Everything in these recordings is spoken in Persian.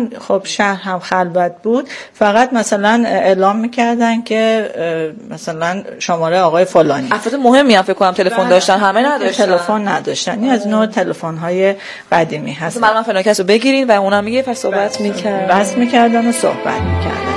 چون خب شهر هم خلوت بود، فقط مثلا اعلام میکردن که مثلا شماره آقای فلانی. افراد مهمی هم فکر کنم تلفن داشتن، همه نداشتن. تلفن نداشتن. این از نوع تلفن‌های قدیمی هست. مثلا فلان کسو بگیرین و اونم میگه پس صحبت میکرد. بس میکردن و صحبت میکردن.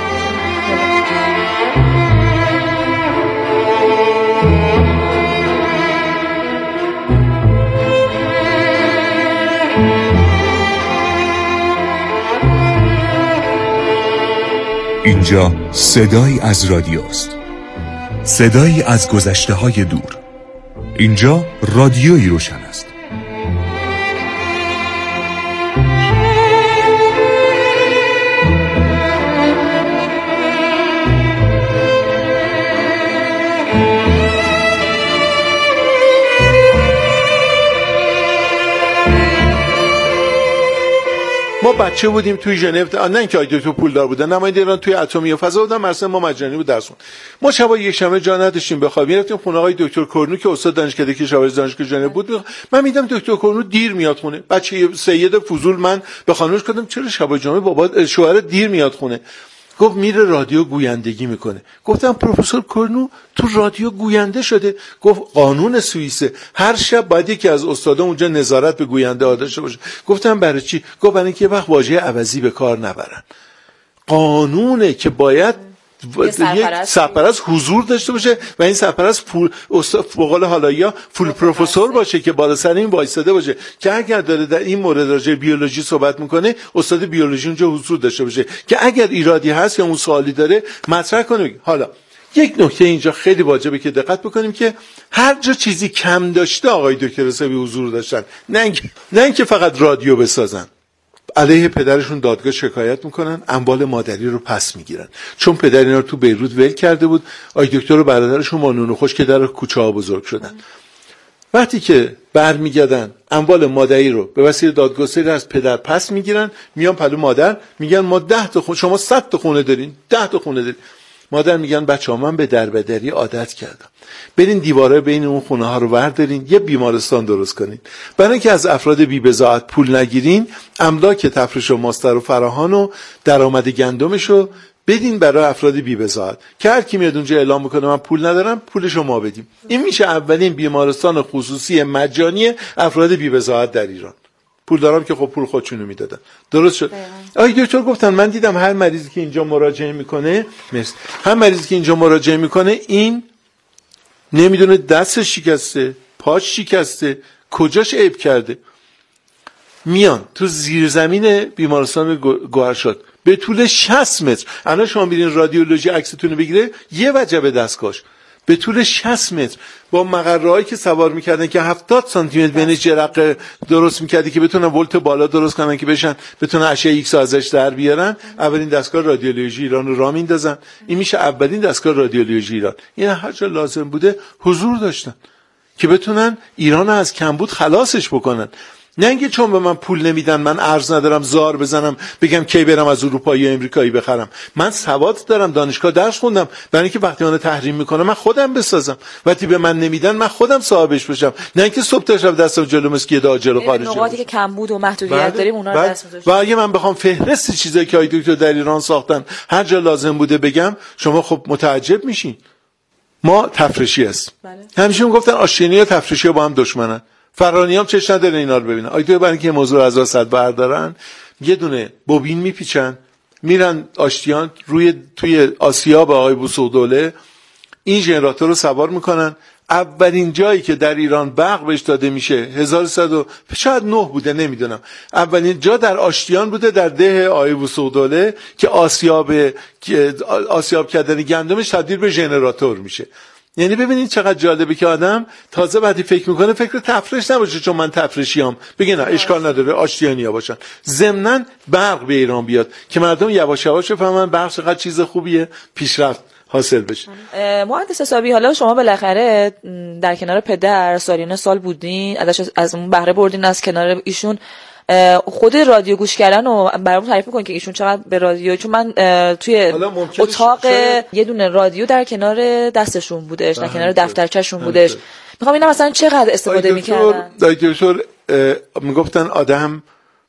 اینجا صدایی از رادیوست، صدایی از گذشته‌های دور. اینجا رادیویی روشن است. ما بچه بودیم توی ژنو، نه اینکه دکتر پولدار بودن، نماینده ایران توی اتمی و فضا بودن، مثلا ما مجانی بود درس خوند. ما شب یک شنبه جا نداشتیم بخوابیم، میرفتیم خونه آقای دکتر کرنو که استاد دانشکده کشاورزی دانشگاه ژنو بود. من میدم دکتر کرنو دیر میاد خونه. بچه سید فضول من به خانمش گفتم چرا شب جمعه بابا شوهر دیر میاد خونه؟ گفت میره رادیو گویندگی میکنه. گفتم پروفسور کرنو تو رادیو گوینده شده؟ گفت قانون سوئیسه، هر شب باید یکی از استادا اونجا نظارت به گوینده ها داشته باشه. گفتم برای چی؟ گفت برای اینکه وقت واژه عوضی به کار نبرن. قانونه که باید یک سرپرست حضور داشته باشه و این سرپرست فوق حالیا فول پروفسور باشه که بالا سر این وایساده باشه که اگر داره در این مورد راجع بیولوژی صحبت میکنه استاد بیولوژی اونجا حضور داشته باشه که اگر ایرادی هست یا اون سوالی داره مطرح کنه. حالا یک نکته اینجا خیلی واجبه که دقت بکنیم که هر جا چیزی کم داشته آقای دکتر حسابی حضور داشتن، نه اینکه فقط رادیو بسازن. علیه پدرشون دادگاه شکایت میکنن، اموال مادری رو پس میگیرن، چون پدر اینا رو تو بیروت ول کرده بود. آقای دکتر و برادرشون با نون و خوش که در کوچه ها بزرگ شدن. وقتی که برمیگردن اموال مادری رو به وسیله دادگستری از پدر پس میگیرن، میان پلو مادر میگن ما 10 تا خونه، شما 100 تا خونه دارین، 10 تا خونه دارین. مادر میگن بچه‌ها من به دربدری عادت کردم، برین دیواره بین اون خونه ها رو بردارین یه بیمارستان درست کنین. برای اینکه از افراد بی بضاعت پول نگیرین، املاک تفریش و ماستر و فراهان و درآمد گندمشو بدین برای افراد بی بضاعت که هر کی میاد اونجا اعلام میکنه من پول ندارم پولشو ما بدیم. این میشه اولین بیمارستان خصوصی مجانی افراد بی بضاعت در ایران. پول دارم که خب پول خودشونو میدادن. درست شد. آقای دکتر گفتن من دیدم هر مریضی که اینجا مراجعه میکنه، هر مریضی که اینجا مراجعه میکنه این نمیدونه دستش شکسته، پاش شکسته، کجاش عیب کرده. میان تو زیرزمین بیمارستان گوهرشاد به طول 60 متر، الان شما میرین رادیولوژی عکستون رو بگیره یه وجبه دستگاهش، به طول 60 متر با مقره‌هایی که سوار می‌کردن که 70 سانتی متر بین جرقه درست می‌کردی که بتونن ولت بالا درست کنن که بتونن اشعه ایکس ازش در بیارن. اولین دستگاه رادیولوژی ایران رو راه میندازن. این میشه اولین دستگاه رادیولوژی ایران. این هر جا لازم بوده حضور داشتن که بتونن ایران از کمبود خلاصش بکنن. نه اینکه چون به من پول نمیدن من ارز ندارم زار بزنم بگم کی برم از اروپایی یا امریکایی بخرم. من سواد دارم، دانشگاه درس خوندم، برای اینکه وقتی من تحریم میکنه من خودم بسازم، وقتی به من نمیدن من خودم صاحبش باشم، نه اینکه صبح تا شب دستم جلو مسکی داجر خارجی. نقاطی که کمبود و محدودیت داریم اونا رو دست میذاریم. و اگه من بخوام فهرست چیزایی که آقای دکتر در ایران ساختن هر جا لازم بوده بگم، شما خب متعجب میشین. ما تفریشی است. همیشه میگفتن آشینی و تفریشی با هم دشمنن. فرانی هم چش نداره اینا رو ببینن. آیدو برای اینکه موضوع از وسط بردارن یه دونه بوبین میپیچن میرن آشتیان توی آسیاب آقای بوسعودوله این ژنراتور رو سوار میکنن. اولین جایی که در ایران برق بهش داده میشه 1100 شاید 9 بوده نمیدونم، اولین جا در آشتیان بوده در ده آقای بوسعودوله که آسیاب کردن گندمش تبدیل به ژنراتور میشه. یعنی ببینید چقدر جالبه که آدم تازه وقتی فکر میکنه فکر تفریش نباشه چون من تفریشیام، بگه نه اشکال نداره آشتیانیا باشن، ضمناً برق به ایران بیاد که مردم یواش یواش بفهمن برق چقدر چیز خوبیه، پیشرفت حاصل بشه. مهندس حسابی، حالا شما بالاخره در کنار پدر سالیان سال بودین، از اون بهره بردین، از کنار ایشون خود رادیو گوش کردن و برامون تعریف می‌کنین که ایشون چقدر به رادیو، چون من توی اتاق یه دونه رادیو در کنار دستشون بودش، در کنار دفترچه‌شون بودش. میخوام اینا مثلا چقدر استفاده می‌کردن. دکتر میگفتن آدم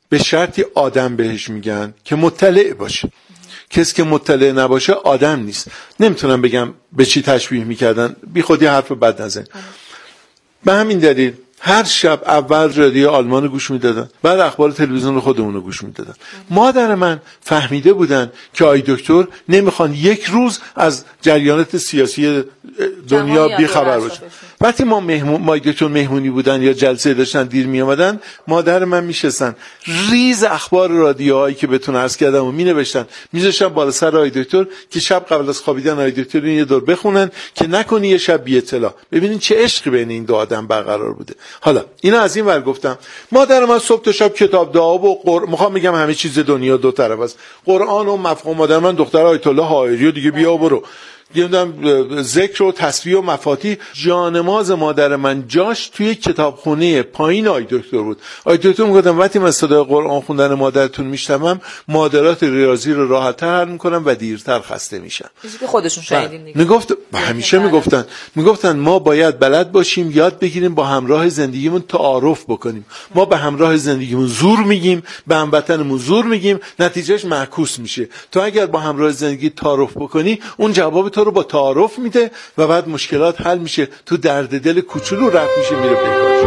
به شرطی آدم بهش میگن که مطلع باشه. کسی که مطلع نباشه آدم نیست. نمیتونم بگم به چی تشبیه میکردن، بی خودی حرف بد نزن. به همین دلیل هر شب اول رادیو آلمان رو گوش میدادن، بعد اخبار تلویزیون خودمون رو گوش میدادن. مادر من فهمیده بودن که آی دکتر نمیخوان یک روز از جریانات سیاسی دنیا بیخبر باشن. وقتی ما دکتر مهمونی بودن یا جلسه داشتن دیر می اومدن، مادر من میشستن ریز اخبار رادیوهایی که بهتون عرض کردم و مینوشتن میذاشتن بالا سر آی دکتر که شب قبل از خوابیدن آی دکتر یه دور بخونن که نکنی یه شب بی اطلاع. ببینین چه عشقی بین این دو آدم برقرار بوده. حالا اینا از این ور گفتم. مادر من صبح تا شب کتاب دعا و میخوام بگم همه چیز دنیا دو طرف است. قرآن و مفهوم. مادر من دختر آیت الله حائری و دیگه بیا برو دیدم ذکر و تسبیح و مفاتیح. جانماز مادر من جاش توی کتابخونه پایین آی دکتر بود. آی دکتر میگفتم وقتی من صدای قرآن خوندن مادرتون میشنوم معادلات ریاضی رو راحت‌تر حل میکنم و دیرتر خسته میشم. چیزی که خودشون شاهدین دیگه. میگفت همیشه میگفتن ما باید بلد باشیم یاد بگیریم با همراه زندگیمون تعارف بکنیم. ما به همراه زندگیمون زور میگیم، به هموطنمون زور میگیم، نتیجهش معکوس میشه. تو اگر با همراه زندگی تعارف بکنی اون جواب تو رو با تعارف میده و بعد مشکلات حل میشه، تو درد دل کوچولو رفت میشه میره پیکارش.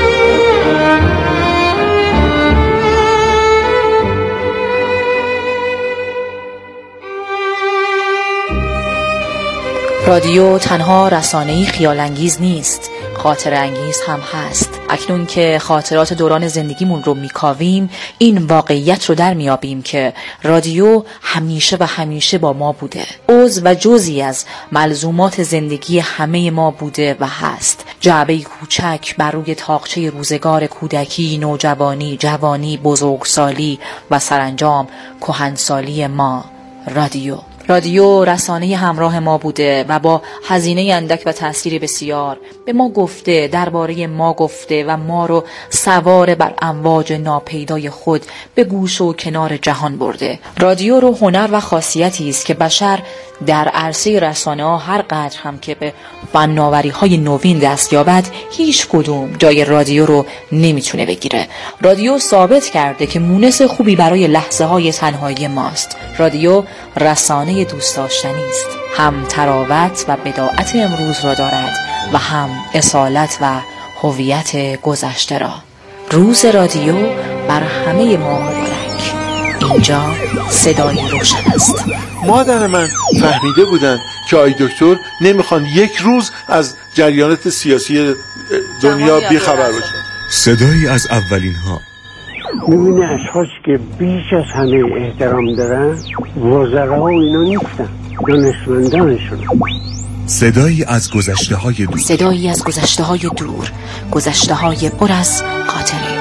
رادیو تنها رسانه‌ای خیال‌انگیز نیست، خاطر انگیز هم هست. اکنون که خاطرات دوران زندگیمون رو میکاویم، این واقعیت رو در میابیم که رادیو همیشه و همیشه با ما بوده. عضو و جزئی از ملزومات زندگی همه ما بوده و هست. جعبه کوچک بر روی تاقچه روزگار کودکی، نوجوانی، جوانی، بزرگسالی و سرانجام کهنسالی ما. رادیو رسانه همراه ما بوده و با هزینه اندک و تأثیر بسیار به ما گفته، درباره ما گفته و ما رو سوار بر امواج ناپیدای خود به گوش و کنار جهان برده. رادیو رو هنر و خاصیتی است که بشر در عرصه رسانه‌ها هر قدر هم که به فناوری‌های نوین دست یابد، هیچ کدوم جای رادیو رو نمیتونه بگیره. رادیو ثابت کرده که مونس خوبی برای لحظه‌های تنهایی ماست. رادیو رسانه دوست داشتنی است. هم تراوت و بداعت امروز را دارد و هم اصالت و هویت گذشته را. روز رادیو بر همه ما مبارک. اینجا صدای روشن است. مادر من فهمیده بودن که آی دکتر نمیخوان یک روز از جریانات سیاسی دنیا بیخبر باشه. صدایی از اولین ها. میبینی اشخاص که بیش از همه احترام دارن وزرا و اینا نیستن، دانشمندانشون. صدایی از گذشته های دور. صدایی از گذشته های دور، گذشته های پر از خاطره.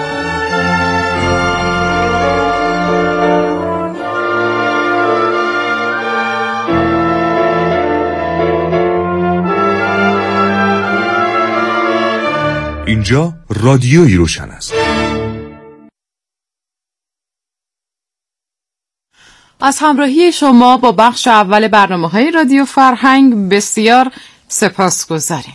اینجا رادیویی روشن است. از همراهی شما با بخش اول برنامه‌های رادیو فرهنگ بسیار سپاسگزاریم.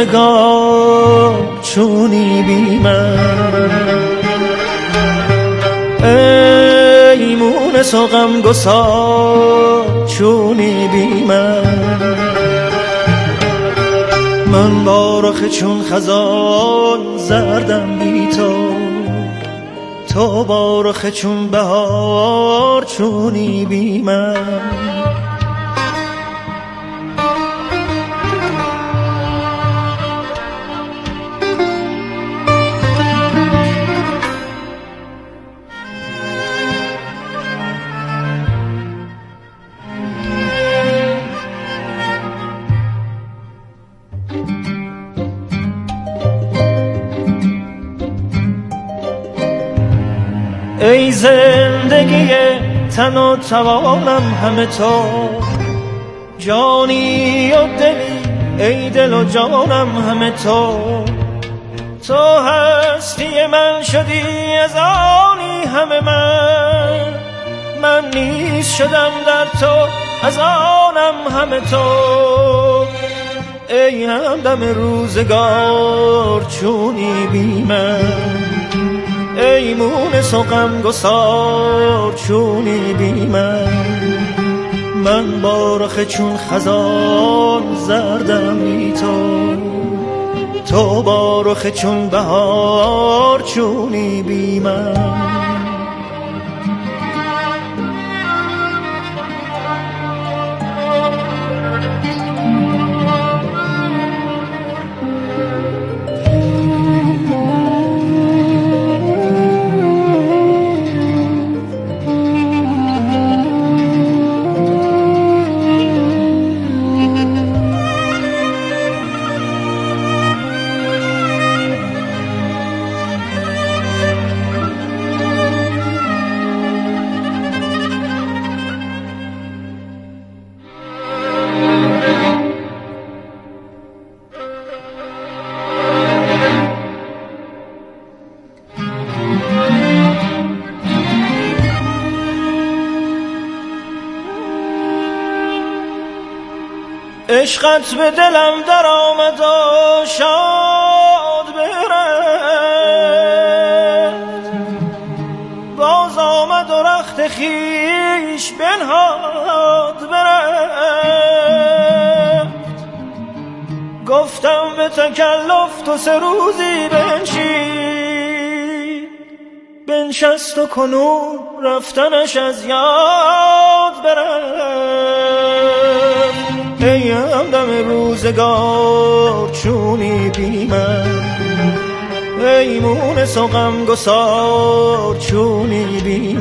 روزگار چونی بی من، ای مونس و غمگسار چونی بی من با رخ چون خزان زردم بی تو با رخ چون بهار چونی بی من. ای زندگی تن و توانم همه تو، جانی و دلی ای دل و جانم همه تو، تو هستی من شدی از آنی همه من نیز شدم در تو از آنم همه تو. ای همدم روزگار چونی بی من، ای مونس و غمگسار چونی بی من با رخ چون خزان زردم بی تو با رخ چون بهار چونی بی من. عشقت به دلم در آمد و شاد برد، باز آمد و رخت خیش بنهاد برد. گفتم به تکلف تو 3 روزی بنشست و کنون رفتنش از یاد برد. ای همدم روزگار چونی بی من، ای مونس و غمگسار چونی بی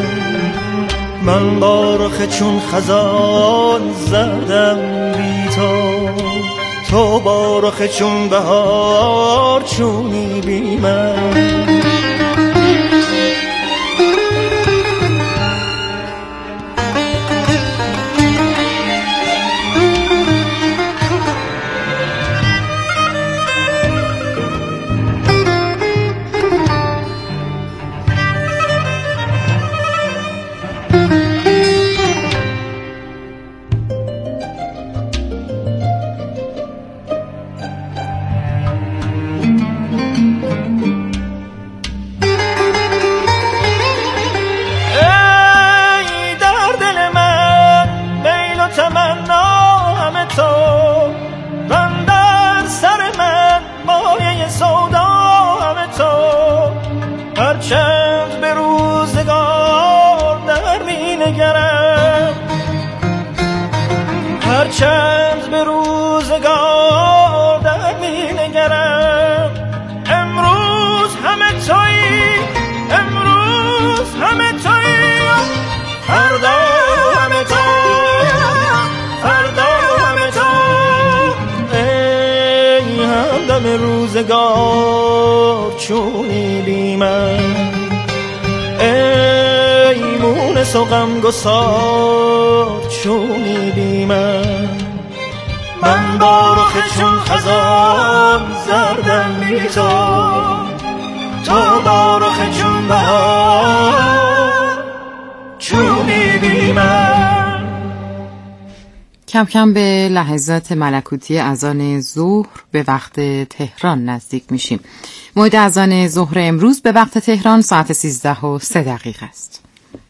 من با رخ چون خزان زردم بی تو با رخ چون بهار چونی بی من. هرچند به روزگار در می نگرم، هرچند به روزگار در می نگرم، امروز همه تویی، امروز همه تویی، فردا همه تو، فردا همه تو. ای همدم روزگار چونی بی من، ای مونس و غمگسار چونی بی من با رخ چون خزان زردم بی تو با رخ چون بهار چونی بی من. کم کم به لحظات ملکوتی اذان ظهر به وقت تهران نزدیک میشیم. موعد اذان ظهر امروز به وقت تهران ساعت 13:03 است.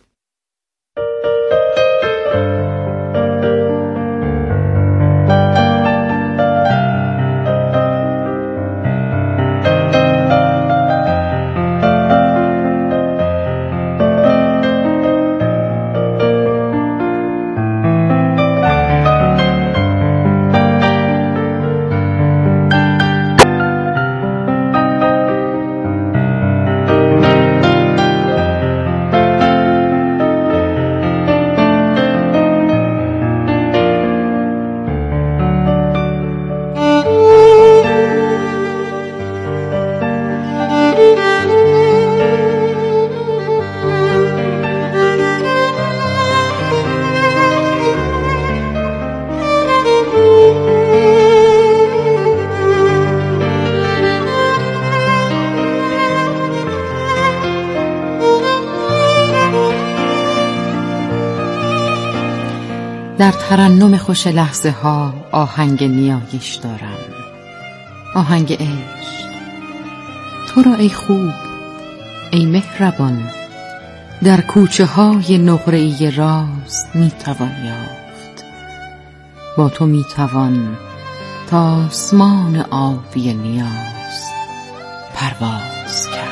در ترنم خوش لحظه ها آهنگ نیایش دارم، آهنگ عشق. تو را ای خوب، ای مهربان، در کوچه های نقره‌ای راز میتوان یافت. با تو میتوان تا آسمان آبی نیاز پرواز کرد.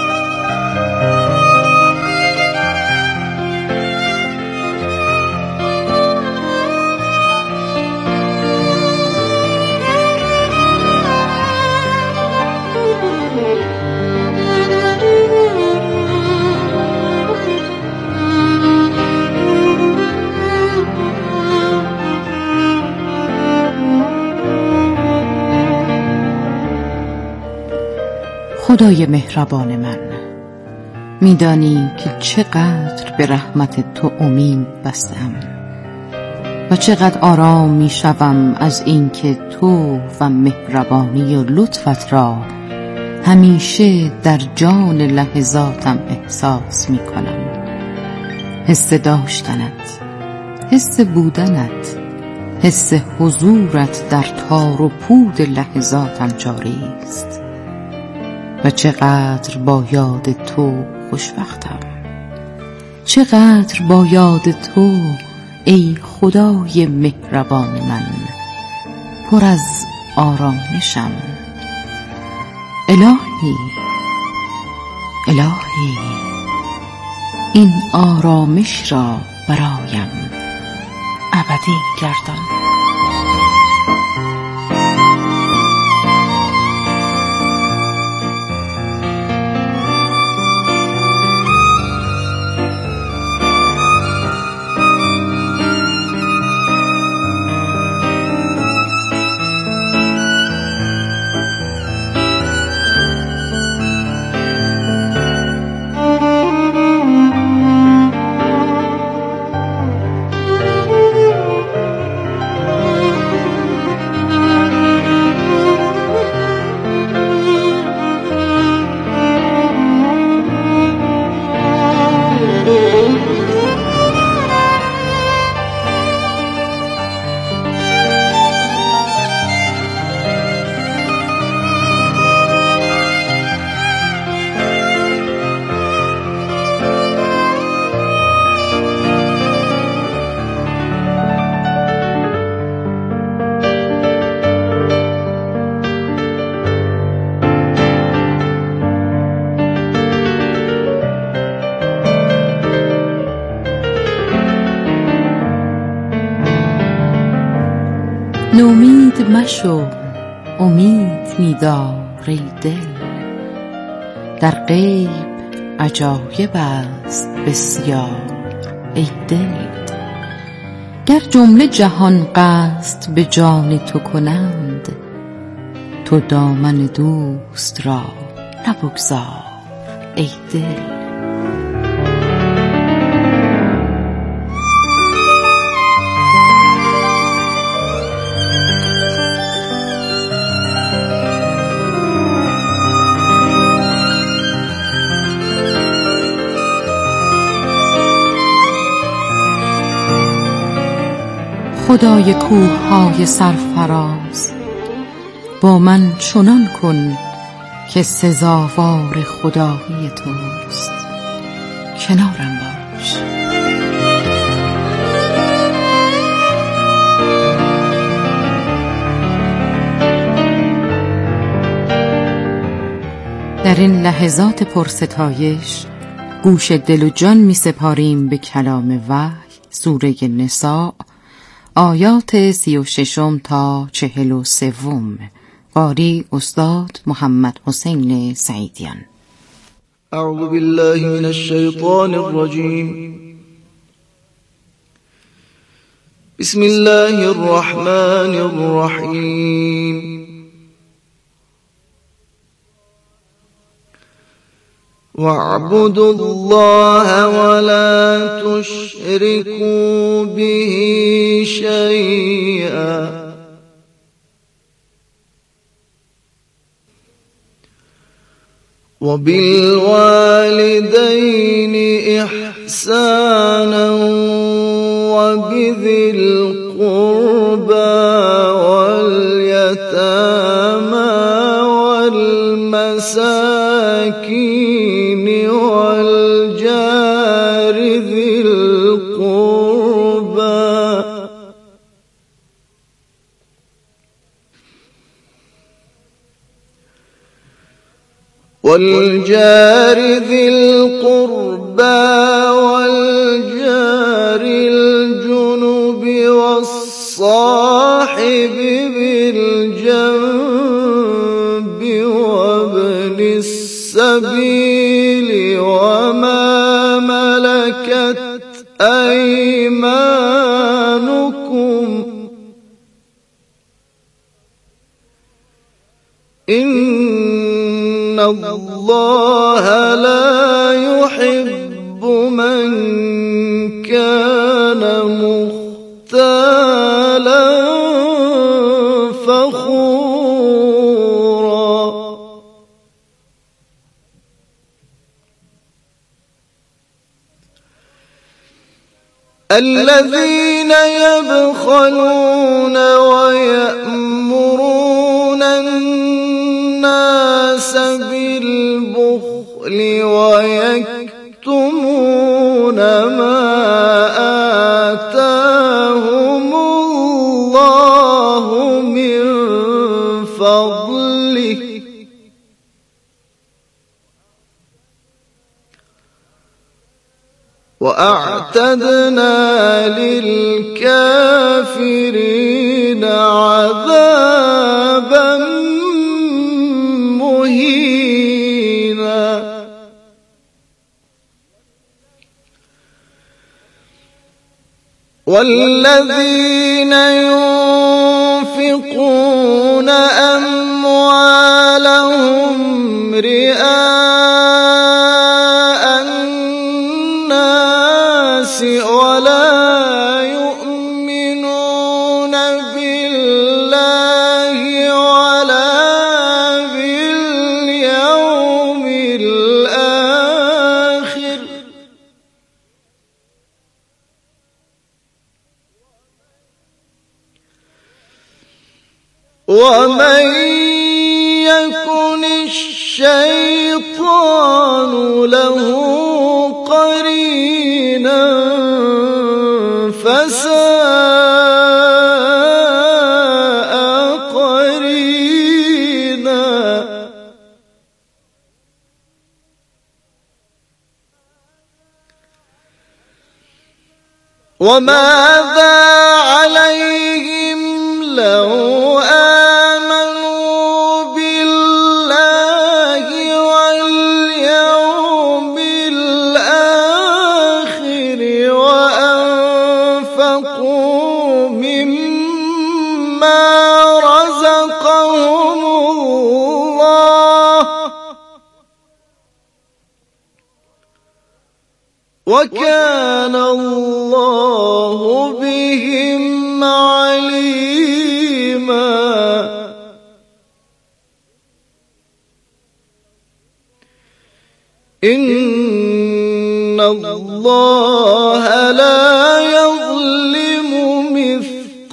خدای مهربان من، میدانی که چقدر به رحمت تو امید بستم و چقدر آرام میشوم از اینکه تو و مهربانی و لطفت را همیشه در جان لحظاتم احساس میکنم. حس داشتنت، حس بودنت، حس حضورت در تار و پود لحظاتم جاری است و چقدر با یاد تو خوشبختم، چقدر با یاد تو ای خدای مهربان من پر از آرامشم. الهی، الهی، این آرامش را برایم ابدی گردان. نومید مشو، امید می‌دار ای دل، در غیب عجایب است بسیار ای دل. گر جمله جهان قصد به جان تو کنند، تو دامن دوست را نبگذار ای دل. خدای کوه‌های سرفراز، با من چنان کن که سزاوار خدایی توست، کنارم باش. در این لحظات پرستایش گوش دل و جان می سپاریم به کلام وحی، سوره نساء، آیات 36 تا 43. قاری استاد محمد حسین سعیدیان. اعوذ بالله من الشیطان الرجیم. بسم الله الرحمن الرحیم. واعبدوا الله ولا تشركوا به شيئا وبالوالدين إحسانا وبذي القربى واليتامى والمساكين والجار ذي القربى والجار الجنب والصاحب بالجنب وابن السبيل وما ملكت أيمانكم إن الله لا يحب من كان مختالا فخورا. الذين يبخلون ويأمرون الناس بالبخل ويكتمون ما آتاهم الله من فضله وأعتدنا للكافرين عذابا مهينا. والذين ينفقون أموالهم رئاء الناس ولا يؤمنون بالله ولا باليوم الآخر ومن يكن الشيطان له قرينا فساء قرينا. وماذا عليهم لو آمنوا بالله واليوم الآخر وأنفقوا مما رزقهم الله وكان الله بهم عليما. إن الله لا يظلم مثقال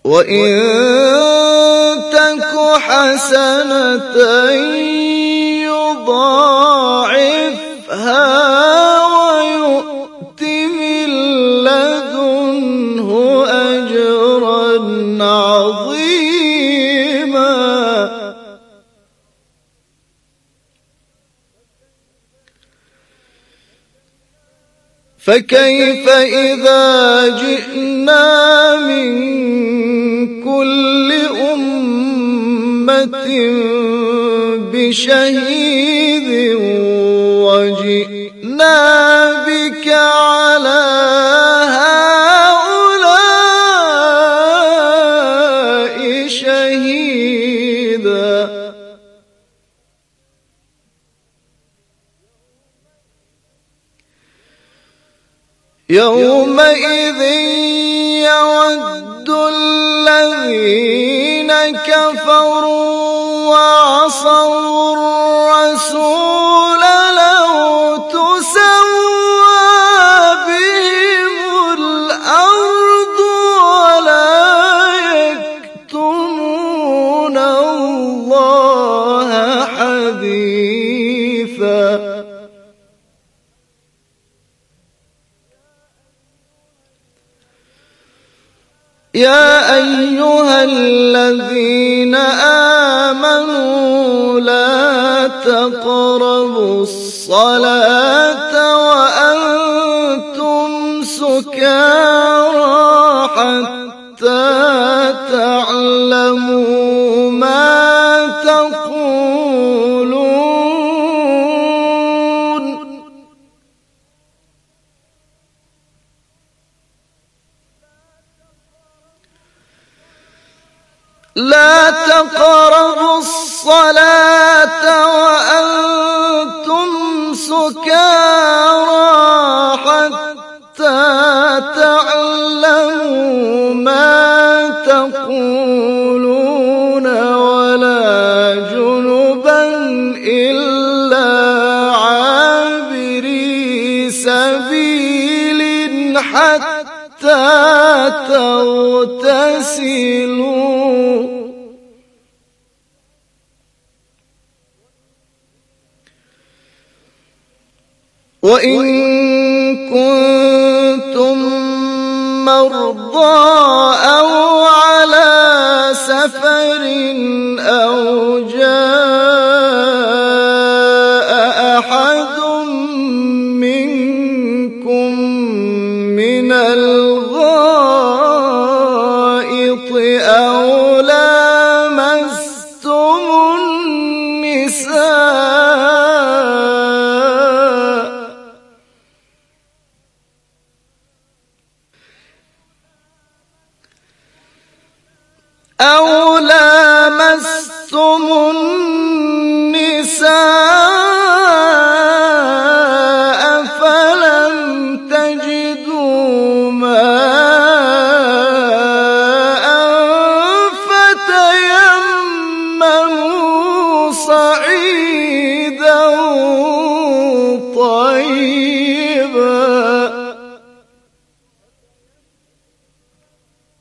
وإن تك حسنة يضاعفها ويؤت من لدنه أجرا عظيما فكيف إذا جئنا من كل أمة بشهيد وجئنا بك على هؤلاء شهيدا يومئذ يود الذين كفروا وعصوا الرسول لو تسوى بهم الأرض ولا يكتمون الله حديثا يا أيها الذين آمنوا لا تقربوا الصلاة وأنتم سكارى حتى تعلموا ما تقولون لا تقربوا الصلاة وأنتم سكارى حتى تعلموا ما تقولون ولا جنبا إلا عابري سبيل حتى تغتسلوا وإن كنتم مرضى أو على سفر أو جاء أحد منكم من الغائط أو لامستم